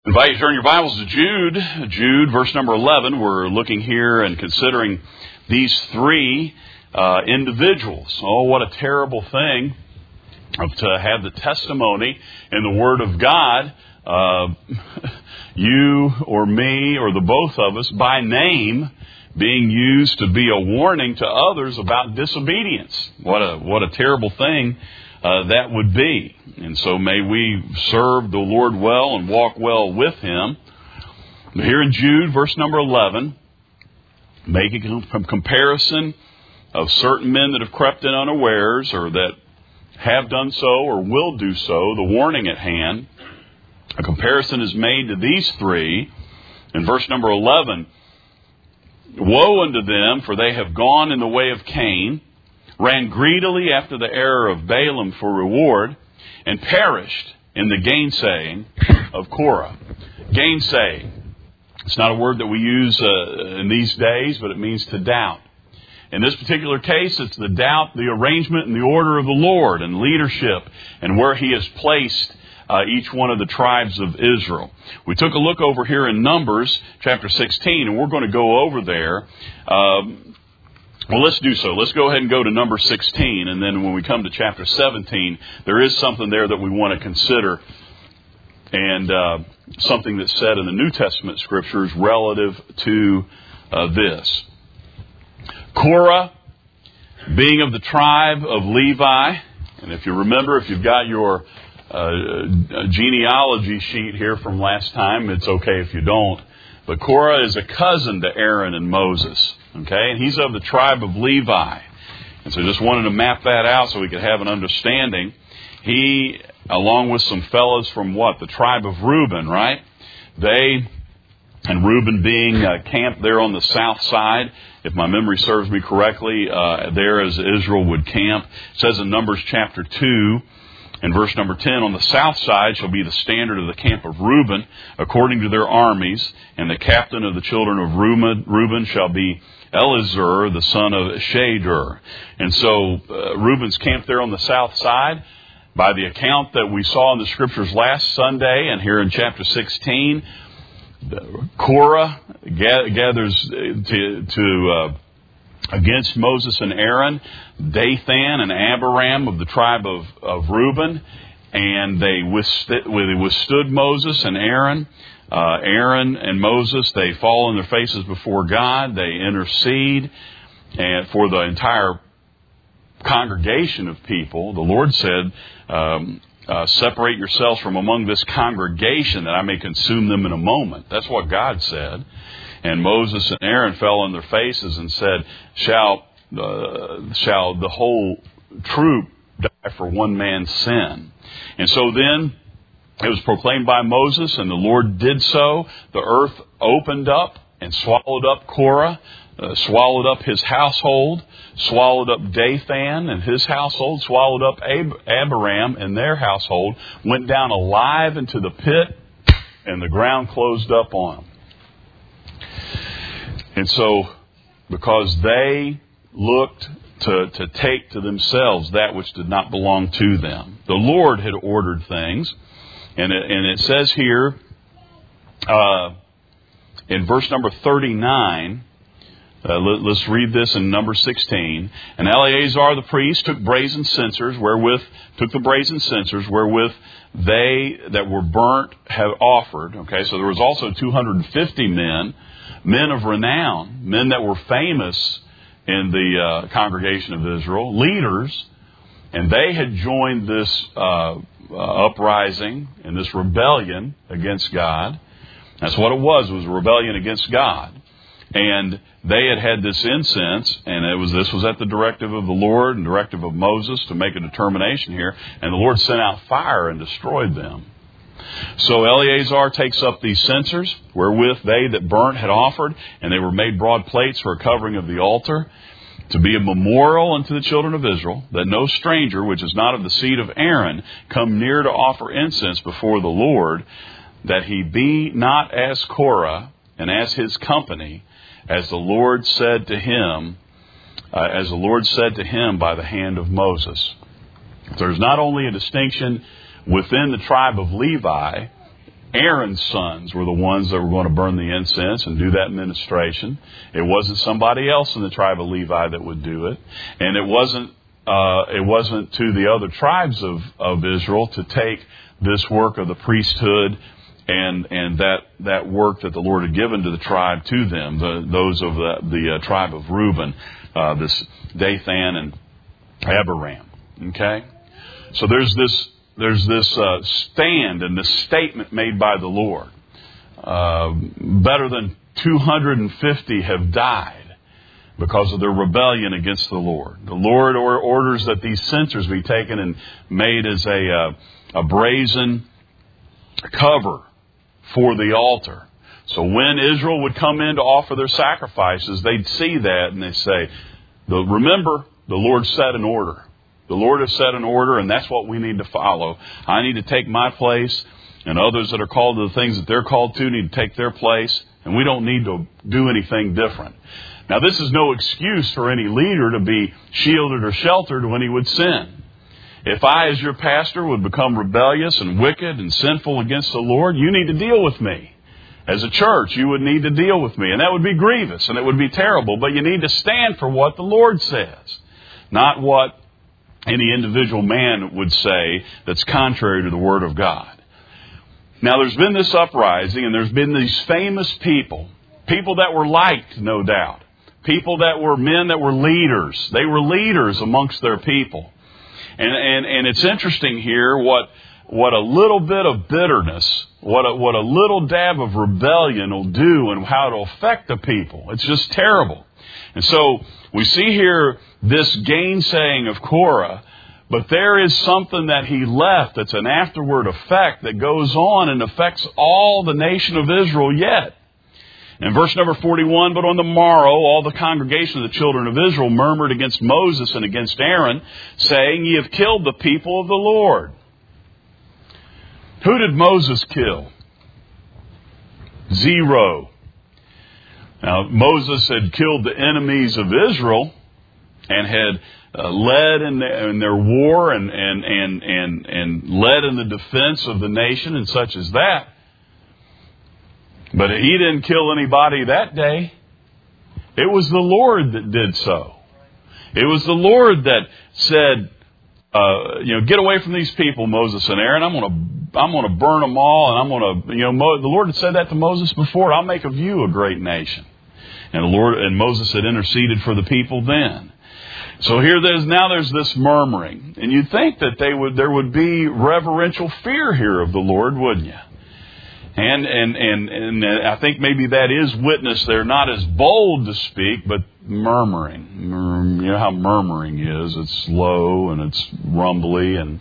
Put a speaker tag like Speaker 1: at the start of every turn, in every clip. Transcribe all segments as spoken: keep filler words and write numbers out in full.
Speaker 1: I invite you to turn your Bibles to Jude. Jude, verse number eleven. We're looking here and considering these three uh, individuals. Oh, what a terrible thing to have the testimony in the Word of God, uh, you or me or the both of us, by name, being used to be a warning to others about disobedience. What a what a terrible thing uh, that would be. And so may we serve the Lord well and walk well with Him. Here in Jude, verse number eleven, making a comparison of certain men that have crept in unawares or that have done so or will do so, the warning at hand. A comparison is made to these three. In verse number eleven, woe unto them, for they have gone in the way of Cain, ran greedily after the error of Balaam for reward, and perished in the gainsaying of Korah. Gainsaying. It's not a word that we use uh, in these days, but it means to doubt. In this particular case, it's the doubt, the arrangement and the order of the Lord and leadership and where He has placed uh, each one of the tribes of Israel. We took a look over here in Numbers chapter sixteen, and we're going to go over there. Um, well, let's do so. Let's go ahead and go to number sixteen, and then when we come to chapter seventeen, there is something there that we want to consider, and uh, something that's said in the New Testament Scriptures relative to uh, this. Korah, being of the tribe of Levi, and if you remember, if you've got your uh, genealogy sheet here from last time, it's okay if you don't. But Korah is a cousin to Aaron and Moses, okay? And he's of the tribe of Levi. And so just wanted to map that out so we could have an understanding. He, along with some fellows from what? The tribe of Reuben, right? They, and Reuben being uh, camped there on the south side, if my memory serves me correctly, uh, there as Israel would camp. It says in Numbers chapter two, in verse number ten, on the south side shall be the standard of the camp of Reuben, according to their armies, and the captain of the children of Reuben, Reuben shall be Elizur, the son of Shadur. And so uh, Reuben's camped there on the south side. By the account that we saw in the Scriptures last Sunday, and here in chapter sixteen, Korah gathers to, to uh, against Moses and Aaron, Dathan and Abiram of the tribe of, of Reuben, and they withstood, they withstood Moses and Aaron. Uh, Aaron and Moses, they fall on their faces before God. They intercede, and for the entire congregation of people, the Lord said, um, Uh, separate yourselves from among this congregation that I may consume them in a moment. That's what God said. And Moses and Aaron fell on their faces and said, shall, uh, shall the whole troop die for one man's sin? And so then it was proclaimed by Moses, and the Lord did so. The earth opened up and swallowed up Korah, Uh, swallowed up his household, swallowed up Dathan and his household, swallowed up Ab- Abiram and their household, went down alive into the pit, and the ground closed up on them. And so, because they looked to, to take to themselves that which did not belong to them, the Lord had ordered things, and it, and it says here uh, in verse number thirty-nine, Uh, let, let's read this in number sixteen. And Eleazar the priest took brazen censers, wherewith took the brazen censers, wherewith they that were burnt have offered. Okay, so there was also two hundred fifty men, men of renown, men that were famous in the uh, congregation of Israel, leaders, and they had joined this uh, uh, uprising and this rebellion against God. That's what it was. It was a rebellion against God. And they had had this incense, and it was this was at the directive of the Lord and directive of Moses to make a determination here. And the Lord sent out fire and destroyed them. So Eleazar takes up these censers, wherewith they that burnt had offered, and they were made broad plates for a covering of the altar, to be a memorial unto the children of Israel, that no stranger, which is not of the seed of Aaron, come near to offer incense before the Lord, that he be not as Korah and as his company, as the Lord said to him, uh, as the Lord said to him by the hand of Moses. There's not only a distinction within the tribe of Levi Aaron's sons were the ones that were going to burn the incense and do that ministration. It wasn't somebody else in the tribe of Levi that would do it. And it wasn't uh, it wasn't to the other tribes of, of Israel to take this work of the priesthood and and that, that work that the Lord had given to the tribe to them, the, those of the, the uh, tribe of Reuben, uh, this Dathan and Abiram. Okay? So there's this There's this uh, stand and this statement made by the Lord. Uh, better than two hundred fifty have died because of their rebellion against the Lord. The Lord or orders that these censers be taken and made as a, uh, a brazen cover for the altar. So when Israel would come in to offer their sacrifices, they'd see that and they'd say, remember, the Lord set an order. The Lord has set an order, and that's what we need to follow. I need to take my place, and others that are called to the things that they're called to need to take their place, and we don't need to do anything different. Now, this is no excuse for any leader to be shielded or sheltered when he would sin. If I, as your pastor, would become rebellious and wicked and sinful against the Lord, you need to deal with me. As a church, you would need to deal with me, and that would be grievous, and it would be terrible, but you need to stand for what the Lord says, not what any individual man would say that's contrary to the Word of God. Now, there's been this uprising, and there's been these famous people, people that were liked, no doubt, people that were men that were leaders. They were leaders amongst their people. And and, and it's interesting here what what a little bit of bitterness, what a, what a little dab of rebellion will do and how it'll affect the people. It's just terrible. And so we see here this gainsaying of Korah, but there is something that he left that's an afterward effect that goes on and affects all the nation of Israel yet. In verse number forty-one, but on the morrow all the congregation of the children of Israel murmured against Moses and against Aaron, saying, Ye have killed the people of the Lord. Who did Moses kill? Zero. Now, Moses had killed the enemies of Israel and had uh, led in, the, in their war and, and, and, and, and led in the defense of the nation and such as that. But he didn't kill anybody that day. It was the Lord that did so. It was the Lord that said, uh, you know, get away from these people, Moses and Aaron. I'm going to, I'm going to burn them all, and I'm going to, you know, Mo- the Lord had said that to Moses before. I'll make of you a great nation. And the Lord and Moses had interceded for the people then. So here there's now there's this murmuring, and you'd think that they would there would be reverential fear here of the Lord, wouldn't you? And and and and I think maybe that is witnessed. They're not as bold to speak, but murmuring. You know how murmuring is. It's low and it's rumbly, and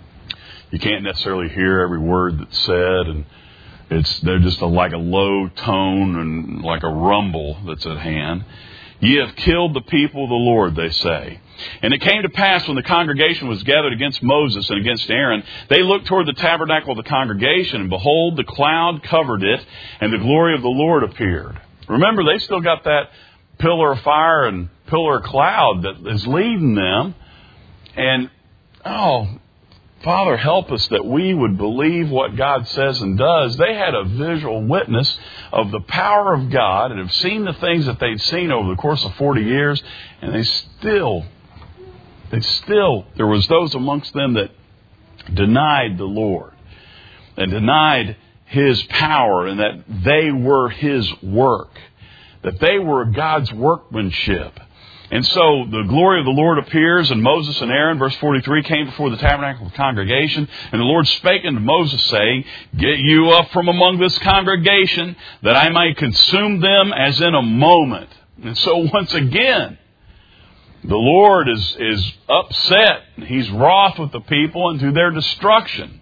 Speaker 1: you can't necessarily hear every word that's said, and it's they're just a, like a low tone and like a rumble that's at hand. Ye have killed the people of the Lord, they say. And it came to pass when the congregation was gathered against Moses and against Aaron, they looked toward the tabernacle of the congregation, and behold, the cloud covered it, and the glory of the Lord appeared. Remember, they still got that pillar of fire and pillar of cloud that is leading them. And, oh, Father, help us that we would believe what God says and does. They had a visual witness of the power of God and have seen the things that they'd seen over the course of forty years, and they still, they still, there was those amongst them that denied the Lord and denied His power and that they were His work, that they were God's workmanship. And so the glory of the Lord appears, and Moses and Aaron, verse forty-three, came before the tabernacle of the congregation. And the Lord spake unto Moses, saying, Get you up from among this congregation, that I might consume them as in a moment. And so once again, the Lord is, is upset. He's wroth with the people and to their destruction.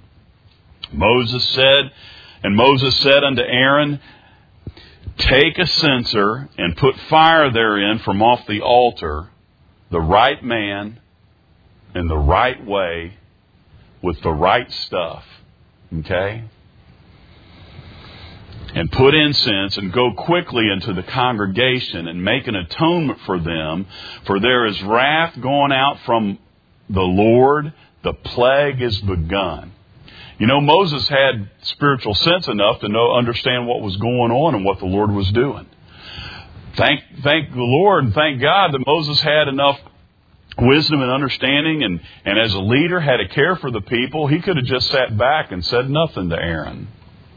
Speaker 1: Moses said, and Moses said unto Aaron, Take a censer and put fire therein from off the altar, the right man in the right way with the right stuff. Okay? And put incense and go quickly into the congregation and make an atonement for them, for there is wrath going out from the Lord. The plague is begun. You know, Moses had spiritual sense enough to know, understand what was going on and what the Lord was doing. Thank, thank the Lord and thank God that Moses had enough wisdom and understanding, and, and as a leader had to care for the people. He could have just sat back and said nothing to Aaron.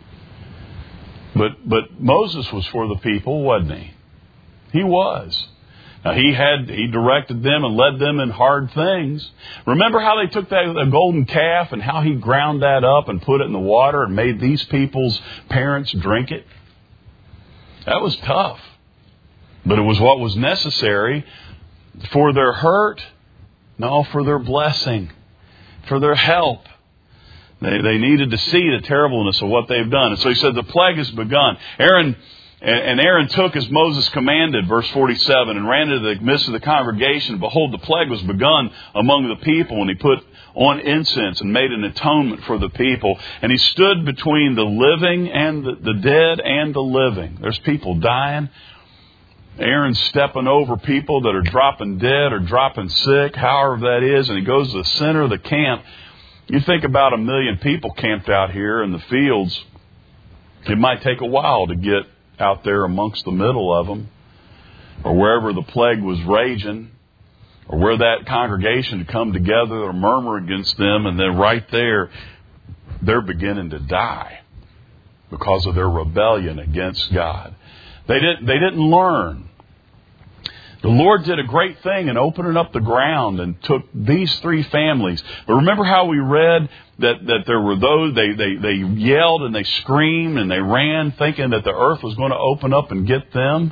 Speaker 1: But but Moses was for the people, wasn't he? He was. Now he had he directed them and led them in hard things. Remember how they took that a golden calf and how he ground that up and put it in the water and made these people's parents drink it? That was tough. But it was what was necessary for their hurt, no, for their blessing, for their help. They they needed to see the terribleness of what they've done. And so he said, the plague has begun. Aaron and Aaron took as Moses commanded, verse forty-seven, and ran into the midst of the congregation. Behold, the plague was begun among the people, and he put on incense and made an atonement for the people. And he stood between the living and the, the dead and the living. There's people dying. Aaron's stepping over people that are dropping dead or dropping sick, however that is, and he goes to the center of the camp. You think about a million people camped out here in the fields. It might take a while to get out there amongst the middle of them, or wherever the plague was raging, or where that congregation had come together to murmur against them, and then right there, they're beginning to die because of their rebellion against God. They didn't, they didn't learn. The Lord did a great thing in opening up the ground and took these three families. But remember how we read that, that there were those, they, they, they yelled and they screamed and they ran thinking that the earth was going to open up and get them?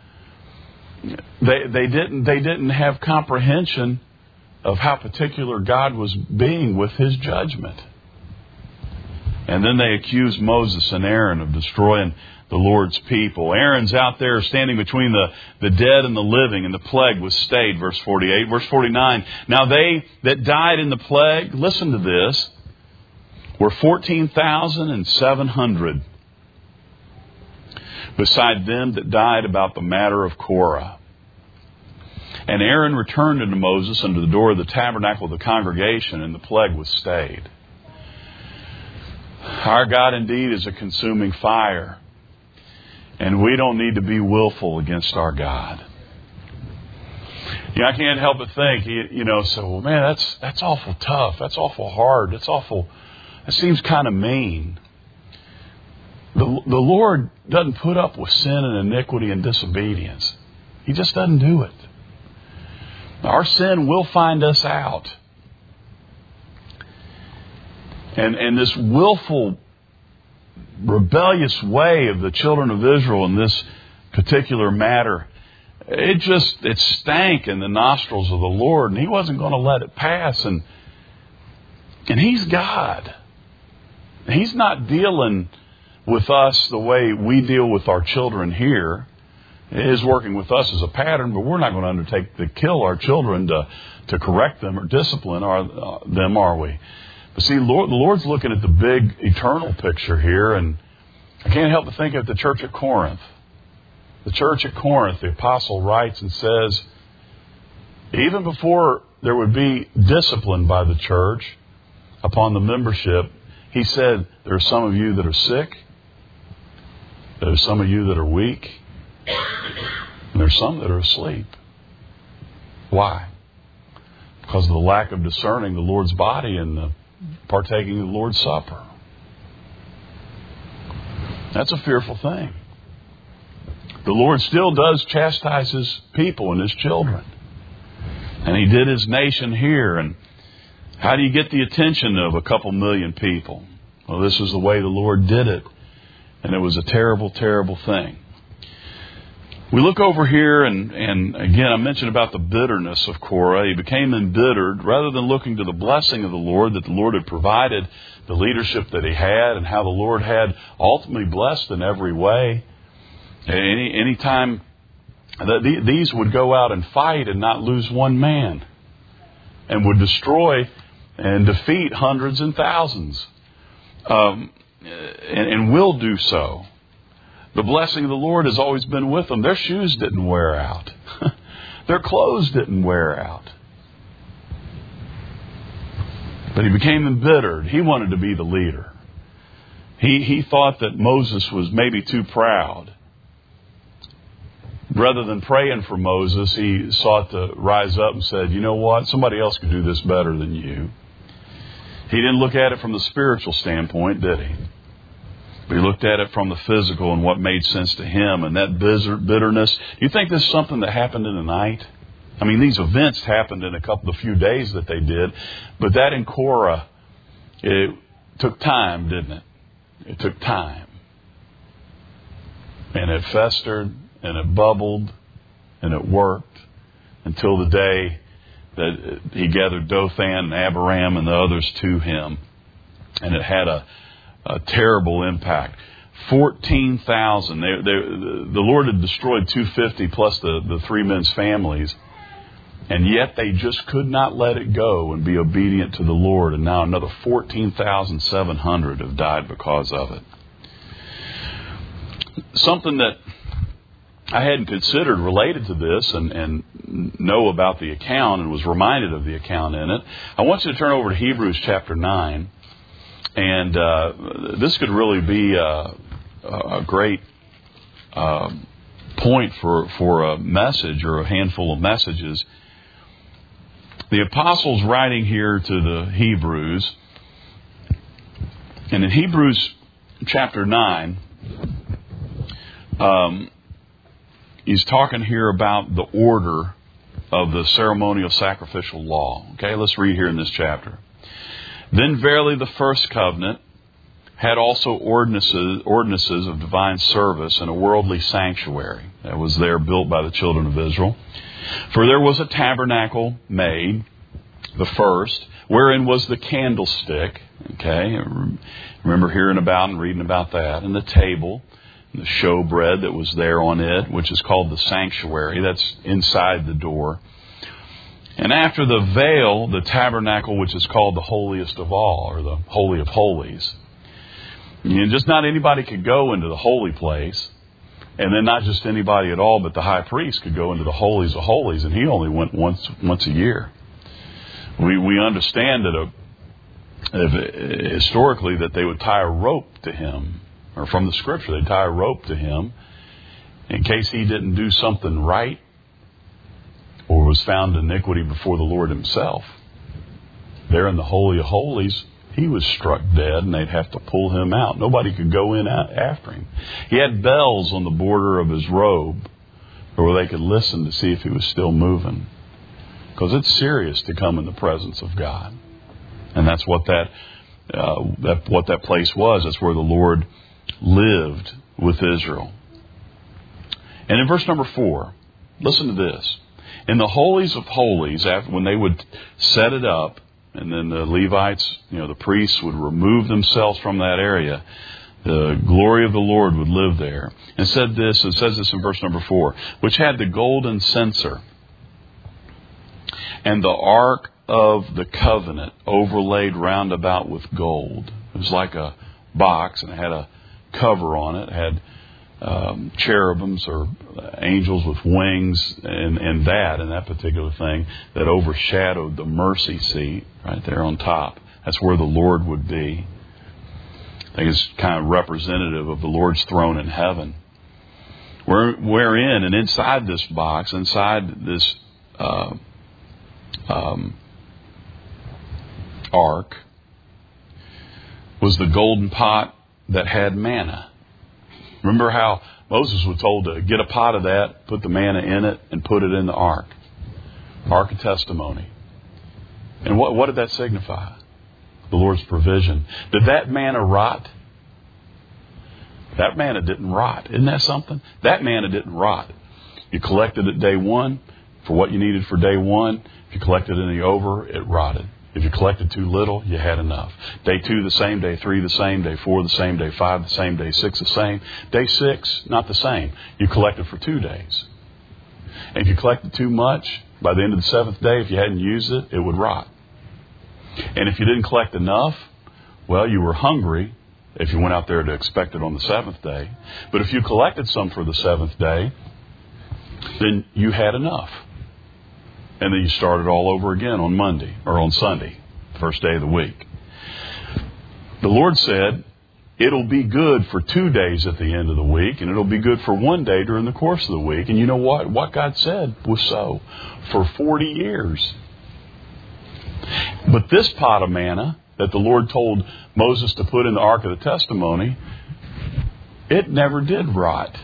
Speaker 1: They, they didn't, they didn't have comprehension of how particular God was being with His judgment. And then they accused Moses and Aaron of destroying the Lord's people. Aaron's out there standing between the, the dead and the living, and the plague was stayed, verse forty-eight. Verse forty-nine, now they that died in the plague, listen to this, were fourteen thousand seven hundred, beside them that died about the matter of Korah. And Aaron returned unto Moses unto the door of the tabernacle of the congregation, and the plague was stayed. Our God indeed is a consuming fire. And we don't need to be willful against our God. You know, I can't help but think, you know, so, well, man, that's that's awful tough. That's awful hard. That's awful, that seems kind of mean. The, the Lord doesn't put up with sin and iniquity and disobedience. He just doesn't do it. Our sin will find us out. And, and this willful, rebellious way of the children of Israel in this particular matter, it just, it stank in the nostrils of the Lord, and He wasn't going to let it pass. And, and He's God. He's not dealing with us the way we deal with our children here. He is working with us as a pattern, but we're not going to undertake to kill our children to, to correct them or discipline our, uh, them, are we? But see, Lord, the Lord's looking at the big eternal picture here, and I can't help but think of the church at Corinth. The church at Corinth, the apostle writes and says, even before there would be discipline by the church upon the membership, he said, there are some of you that are sick, there are some of you that are weak, and there are some that are asleep. Why? Because of the lack of discerning the Lord's body and the partaking of the Lord's Supper. That's a fearful thing. The Lord still does chastise His people and His children. And He did His nation here. And how do you get the attention of a couple million people? Well, this is the way the Lord did it. And it was a terrible, terrible thing. We look over here, and, and again, I mentioned about the bitterness of Korah. He became embittered. Rather than looking to the blessing of the Lord, that the Lord had provided, the leadership that he had, and how the Lord had ultimately blessed in every way. Any any time that these would go out and fight and not lose one man, and would destroy and defeat hundreds and thousands, um, and, and will do so. The blessing of the Lord has always been with them. Their shoes didn't wear out. Their clothes didn't wear out. But he became embittered. He wanted to be the leader. He, he thought that Moses was maybe too proud. Rather than praying for Moses, he sought to rise up and said, you know what? Somebody else could do this better than you. He didn't look at it from the spiritual standpoint, did he? But he looked at it from the physical and what made sense to him. And that bitterness, you think this is something that happened in a night? I mean, these events happened in a couple of few days that they did. But that in Korah, it took time, didn't it? It took time. And it festered and it bubbled and it worked until the day that he gathered Dothan and Abiram and the others to him. And it had a, a terrible impact. fourteen thousand. They, they, the Lord had destroyed two hundred fifty plus the, the three men's families. And yet they just could not let it go and be obedient to the Lord. And now another fourteen thousand seven hundred have died because of it. Something that I hadn't considered related to this and, and know about the account and was reminded of the account in it. I want you to turn over to Hebrews chapter nine. And uh, this could really be a, a great uh, point for, for a message or a handful of messages. The apostle's writing here to the Hebrews. And in Hebrews chapter nine, um, he's talking here about the order of the ceremonial sacrificial law. Okay, let's read here in this chapter. Then verily the first covenant had also ordinances, ordinances of divine service and a worldly sanctuary that was there built by the children of Israel. For there was a tabernacle made, the first, wherein was the candlestick. Okay, remember hearing about and reading about that. And the table, and the showbread that was there on it, which is called the sanctuary. That's inside the door. And after the veil, the tabernacle, which is called the holiest of all, or the holy of holies. You know, just not anybody could go into the holy place. And then not just anybody at all, but the high priest could go into the holies of holies, and he only went once once a year. We we understand that a, if, historically that they would tie a rope to him, or from the Scripture they'd tie a rope to him in case he didn't do something right or was found iniquity before the Lord himself. There in the Holy of Holies, he was struck dead, and they'd have to pull him out. Nobody could go in after him. He had bells on the border of his robe where they could listen to see if he was still moving. Because it's serious to come in the presence of God. And that's what that, uh, that what that place was. That's where the Lord lived with Israel. And in verse number four, listen to this. In the holies of holies, after, when they would set it up, and then the Levites, you know, the priests would remove themselves from that area, the glory of the Lord would live there. And said this, it says this in verse number four, which had the golden censer and the ark of the covenant overlaid round about with gold. It was like a box, and it had a cover on it. It had um, cherubims or angels with wings, and, and that, and that particular thing that overshadowed the mercy seat right there on top. That's where the Lord would be. I think it's kind of representative of the Lord's throne in heaven. Where, wherein, and inside this box, inside this uh, um, ark, was the golden pot that had manna. Remember how Moses was told to get a pot of that, put the manna in it, and put it in the ark. Ark of testimony. And what, what did that signify? The Lord's provision. Did that manna rot? That manna didn't rot. Isn't that something? That manna didn't rot. You collected it day one for what you needed for day one. If you collected any over, it rotted. If you collected too little, you had enough. Day two the same, day three the same, day four the same, day five the same, day six the same. Day six, not the same. You collected for two days. And if you collected too much, by the end of the seventh day, if you hadn't used it, it would rot. And if you didn't collect enough, well, you were hungry if you went out there to expect it on the seventh day. But if you collected some for the seventh day, then you had enough. And then you started all over again on Monday or on Sunday first day of the week. The Lord said, it'll be good for two days at the end of the week, and it'll be good for one day during the course of the week. And you know what? What God said was so for forty years. But this pot of manna that the Lord told Moses to put in the Ark of the Testimony, it never did rot.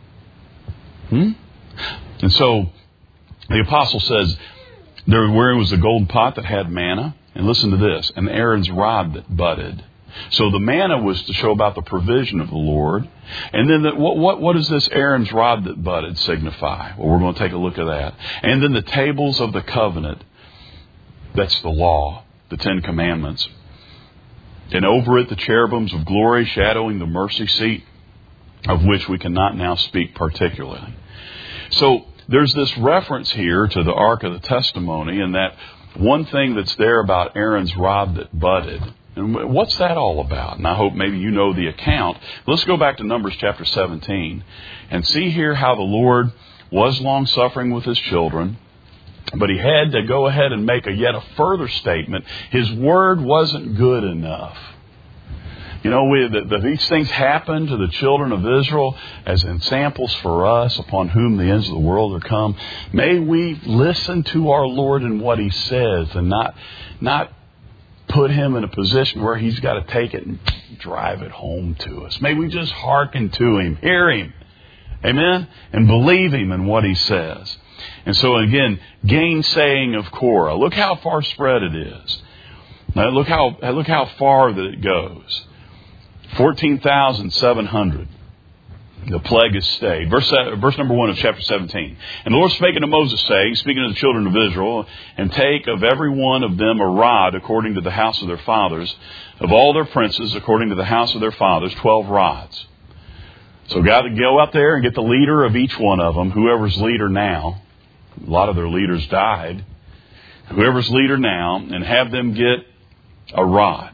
Speaker 1: Hmm? And so the apostle says, there where was the golden pot that had manna, and listen to this, and Aaron's rod that budded. So the manna was to show about the provision of the Lord. And then the, what, what, what does this Aaron's rod that budded signify? Well, we're going to take a look at that. And then the tables of the covenant. That's the law, the Ten Commandments. And over it the cherubims of glory shadowing the mercy seat, of which we cannot now speak particularly. So there's this reference here to the Ark of the Testimony, and that one thing that's there about Aaron's rod that budded. And what's that all about? And I hope maybe you know the account. Let's go back to Numbers chapter seventeen and see here how the Lord was long-suffering with His children. But He had to go ahead and make a yet a further statement. His word wasn't good enough. You know, we, the, the, these things happen to the children of Israel as examples for us upon whom the ends of the world are come. May we listen to our Lord and what He says and not not put Him in a position where He's got to take it and drive it home to us. May we just hearken to Him, hear Him, amen, and believe Him in what He says. And so again, gainsaying of Korah. Look how far spread it is. Now look how look how far that it goes. Fourteen thousand seven hundred. The plague has stayed. Verse, verse number one of chapter seventeen. And the Lord spake unto Moses, saying, speaking to the children of Israel, and take of every one of them a rod according to the house of their fathers, of all their princes according to the house of their fathers, twelve rods. So God to go out there and get the leader of each one of them, whoever's leader now. A lot of their leaders died. Whoever's leader now, and have them get a rod.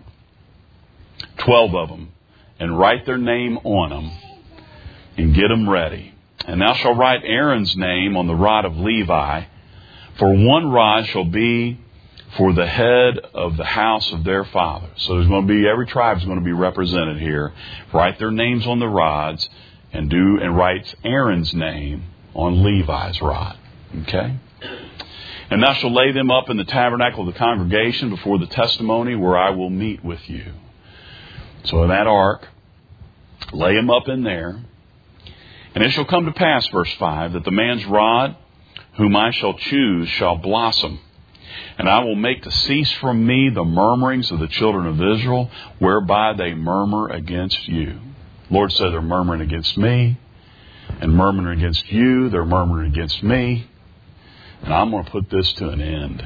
Speaker 1: Twelve of them. And write their name on them. And get them ready. And thou shalt write Aaron's name on the rod of Levi. For one rod shall be for the head of the house of their fathers. So there's going to be, every tribe is going to be represented here. Write their names on the rods. And do, and write Aaron's name on Levi's rod. Okay? And thou shalt lay them up in the tabernacle of the congregation before the testimony where I will meet with you. So in that ark, lay them up in there. And it shall come to pass, verse five, that the man's rod, whom I shall choose, shall blossom. And I will make to cease from me the murmurings of the children of Israel, whereby they murmur against you. Lord said they're murmuring against me, and murmuring against you. They're murmuring against me. And I'm going to put this to an end.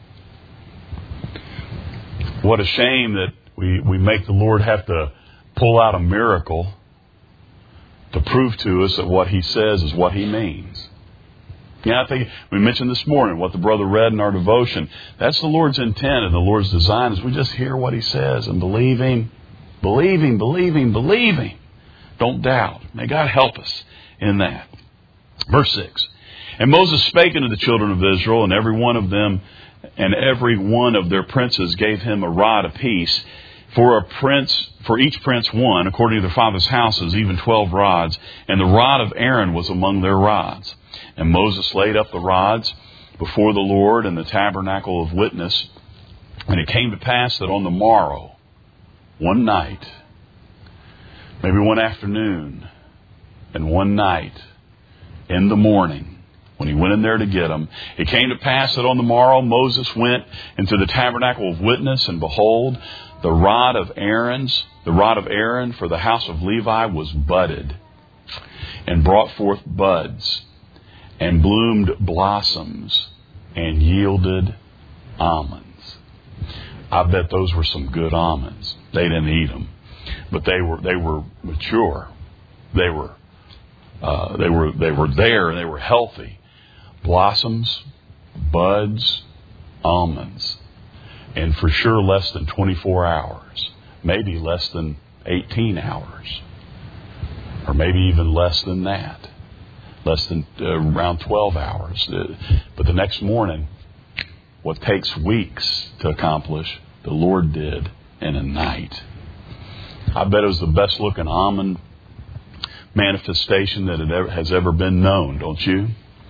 Speaker 1: What a shame that we, we make the Lord have to pull out a miracle to prove to us that what He says is what He means. Yeah, I think we mentioned this morning what the brother read in our devotion. That's the Lord's intent and the Lord's design, is we just hear what He says and believe Him. Believe Him, believe Him, believe Him. Don't doubt. May God help us in that. Verse six. And Moses spake unto the children of Israel, and every one of them and every one of their princes gave him a rod apiece. For a prince, for each prince one, according to their father's houses, even twelve rods. And the rod of Aaron was among their rods. And Moses laid up the rods before the Lord in the tabernacle of witness. And it came to pass that on the morrow, one night, maybe one afternoon, and one night, in the morning, when he went in there to get them, it came to pass that on the morrow Moses went into the tabernacle of witness, and behold, the rod of Aaron's, the rod of Aaron for the house of Levi was budded, and brought forth buds, and bloomed blossoms, and yielded almonds. I bet those were some good almonds. They didn't eat them, but they were they were mature. They were uh, they were they were there, and they were healthy. Blossoms, buds, almonds. And for sure less than twenty-four hours. Maybe less than eighteen hours. Or maybe even less than that. Less than uh, around twelve hours. Uh, but the next morning, what takes weeks to accomplish The Lord did in a night. I bet it was the best looking almond manifestation that it ever, has ever been known, don't you?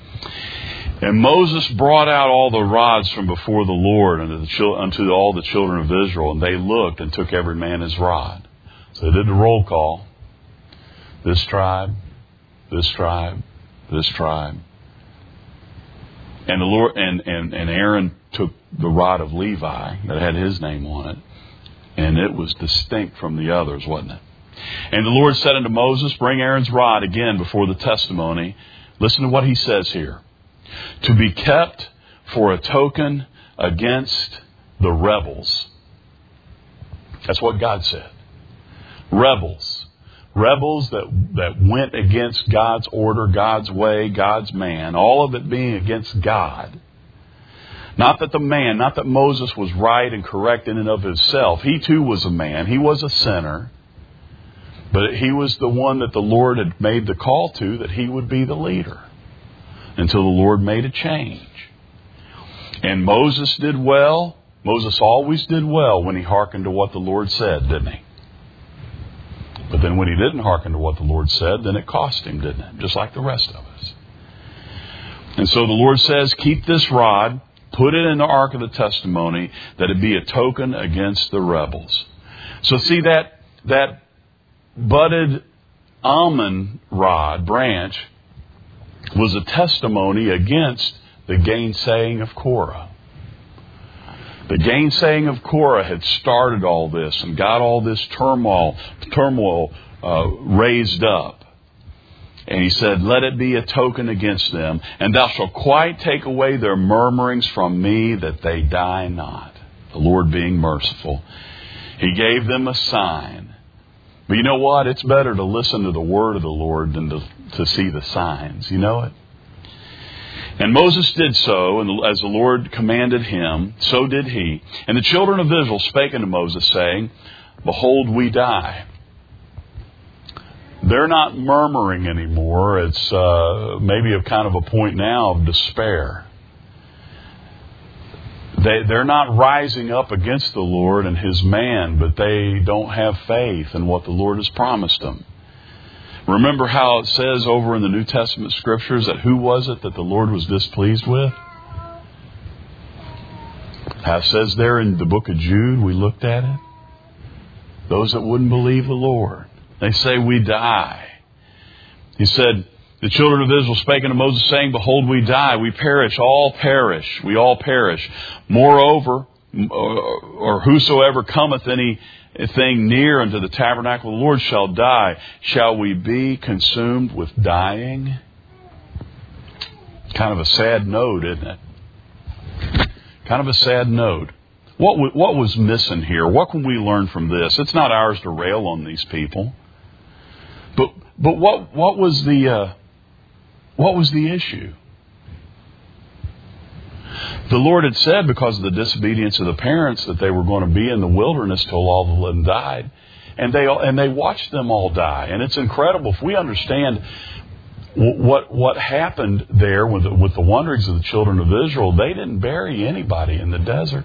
Speaker 1: And Moses brought out all the rods from before the Lord unto, the, unto all the children of Israel, and they looked and took every man his rod. So they did the roll call. This tribe, this tribe, this tribe. And the Lord and, and, and Aaron took the rod of Levi that had his name on it, and it was distinct from the others, wasn't it? And the Lord said unto Moses, bring Aaron's rod again before the testimony. Listen to what he says here. To be kept for a token against the rebels. That's what God said. Rebels. Rebels that, that went against God's order, God's way, God's man. All of it being against God. Not that the man, not that Moses was right and correct in and of himself. He too was a man. He was a sinner. But he was the one that the Lord had made the call to, that he would be the leader. Until the Lord made a change. And Moses did well. Moses always did well when he hearkened to what the Lord said, didn't he? But then when he didn't hearken to what the Lord said, then it cost him, didn't it? Just like the rest of us. And so the Lord says, keep this rod, put it in the ark of the testimony, that it be a token against the rebels. So see that, that budded almond rod branch was a testimony against the gainsaying of Korah. The gainsaying of Korah had started all this and got all this turmoil, turmoil uh, raised up. And he said, let it be a token against them, and thou shalt quite take away their murmurings from me, that they die not. The Lord being merciful. He gave them a sign. But you know what? It's better to listen to the word of the Lord than to, to see the signs. You know it? And Moses did so, and as the Lord commanded him, so did he. And the children of Israel spake unto Moses, saying, behold, we die. They're not murmuring anymore. It's uh, maybe a kind of a point now of despair. They, they're not rising up against the Lord and His man, but they don't have faith in what the Lord has promised them. Remember how it says over in the New Testament Scriptures that who was it that the Lord was displeased with? How it says there in the book of Jude, we looked at it. Those that wouldn't believe the Lord. They say we die. He said, the children of Israel spake unto Moses, saying, behold, we die, we perish, all perish, we all perish. Moreover, or whosoever cometh anything near unto the tabernacle of the Lord shall die. Shall we be consumed with dying? Kind of a sad note, isn't it? Kind of a sad note. What what was missing here? What can we learn from this? It's not ours to rail on these people. But but what what was the uh, what was the issue? The Lord had said, because of the disobedience of the parents, that they were going to be in the wilderness till all of them died, and they and they watched them all die. And it's incredible if we understand what what happened there with the, with the wanderings of the children of Israel. They didn't bury anybody in the desert.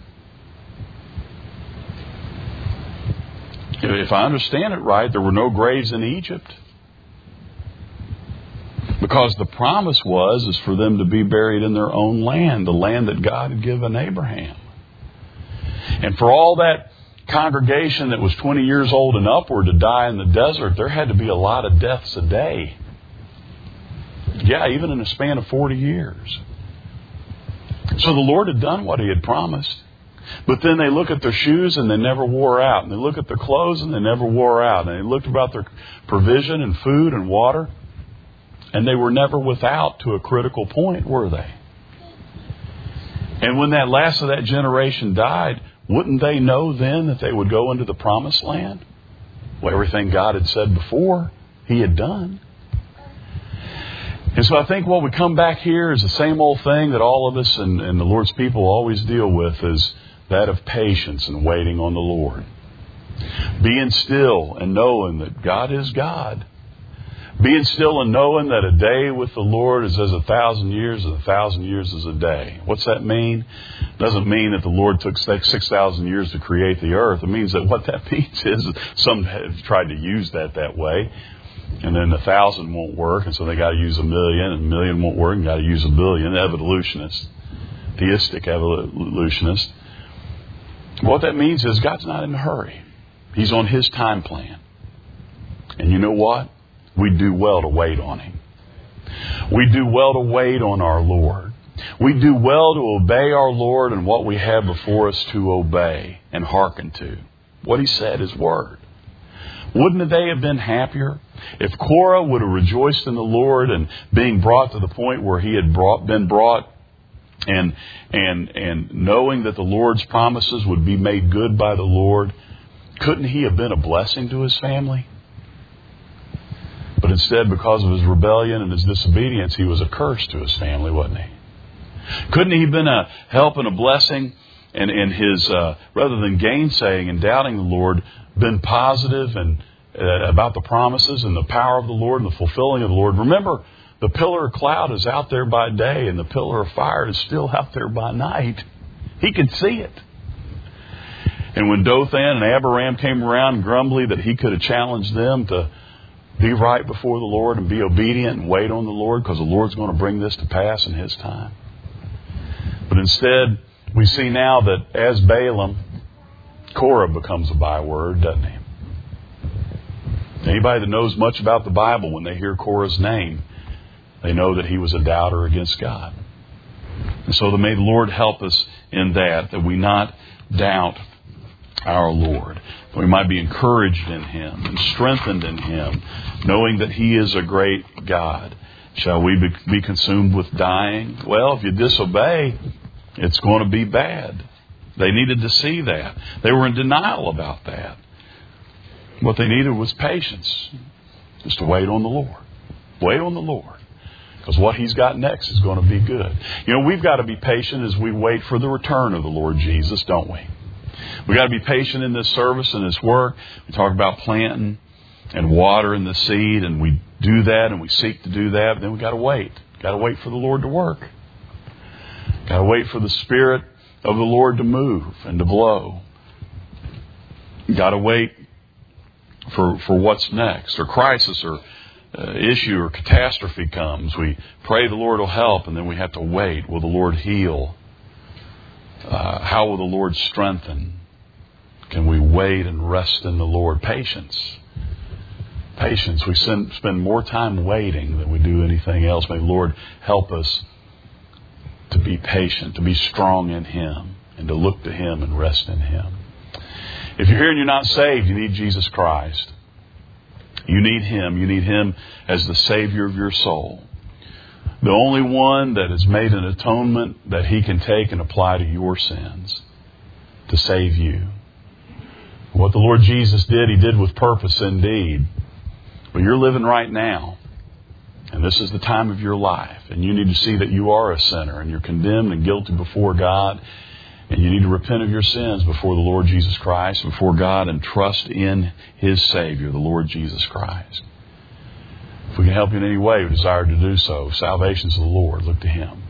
Speaker 1: If I understand it right, there were no graves in Egypt. Because the promise was is for them to be buried in their own land, the land that God had given Abraham. And for all that congregation that was twenty years old and upward to die in the desert, there had to be a lot of deaths a day. Yeah, even in a span of forty years. So the Lord had done what He had promised. But then they look at their shoes and they never wore out. And they look at their clothes and they never wore out. And they looked about their provision and food and water. And they were never without to a critical point, were they? And when that last of that generation died, wouldn't they know then that they would go into the promised land? Well, everything God had said before, He had done. And so I think what we come back here is the same old thing that all of us and, and the Lord's people always deal with, is that of patience and waiting on the Lord. Being still and knowing that God is God. Being still and knowing that a day with the Lord is as a thousand years, and a thousand years is a day. What's that mean? It doesn't mean that the Lord took six thousand years to create the earth. It means that what that means is some have tried to use that that way. And then a thousand won't work, and so they got to use a million, and a million won't work, and got to use a billion. Evolutionists, theistic evolutionists. What that means is God's not in a hurry. He's on His time plan. And you know what? We do well to wait on Him. We do well to wait on our Lord. We do well to obey our Lord and what we have before us to obey and hearken to. What He said, His Word. Wouldn't they have been happier if Korah would have rejoiced in the Lord and being brought to the point where he had brought, been brought and, and, and knowing that the Lord's promises would be made good by the Lord? Couldn't he have been a blessing to his family? But instead, because of his rebellion and his disobedience, he was a curse to his family, wasn't he? Couldn't he have been a help and a blessing and, and his, uh, rather than gainsaying and doubting the Lord, been positive and uh, about the promises and the power of the Lord and the fulfilling of the Lord? Remember, the pillar of cloud is out there by day and the pillar of fire is still out there by night. He could see it. And when Dothan and Abiram came around grumbly that he could have challenged them to be right before the Lord and be obedient and wait on the Lord because the Lord's going to bring this to pass in His time. But instead, we see now that as Balaam, Korah becomes a byword, doesn't he? Anybody that knows much about the Bible, when they hear Korah's name, they know that he was a doubter against God. And so may the Lord help us in that, that we not doubt our Lord. We might be encouraged in Him and strengthened in Him, knowing that He is a great God. Shall we be, be consumed with dying? Well, if you disobey, it's going to be bad. They needed to see that. They were in denial about that. What they needed was patience. Just to wait on the Lord. Wait on the Lord. Because what He's got next is going to be good. You know, we've got to be patient as we wait for the return of the Lord Jesus, don't we? We've got to be patient in this service and this work. We talk about planting and watering the seed, and we do that and we seek to do that. But then we've got to wait. Got to wait for the Lord to work. Got to wait for the Spirit of the Lord to move and to blow. Got to wait for for what's next, or crisis or uh, issue or catastrophe comes. We pray the Lord will help, and then we have to wait. Will the Lord heal? Uh, how will the Lord strengthen? Can we wait and rest in the Lord? Patience. Patience. We spend, spend more time waiting than we do anything else. May the Lord help us to be patient, to be strong in Him, and to look to Him and rest in Him. If you're here and you're not saved, you need Jesus Christ. You need Him. You need Him as the Savior of your soul. The only one that has made an atonement that He can take and apply to your sins to save you. What the Lord Jesus did, He did with purpose indeed. But you're living right now. And this is the time of your life. And you need to see that you are a sinner and you're condemned and guilty before God. And you need to repent of your sins before the Lord Jesus Christ, before God, and trust in His Savior, the Lord Jesus Christ. If we can help you in any way, we desire to do so. Salvation's of the Lord. Look to Him.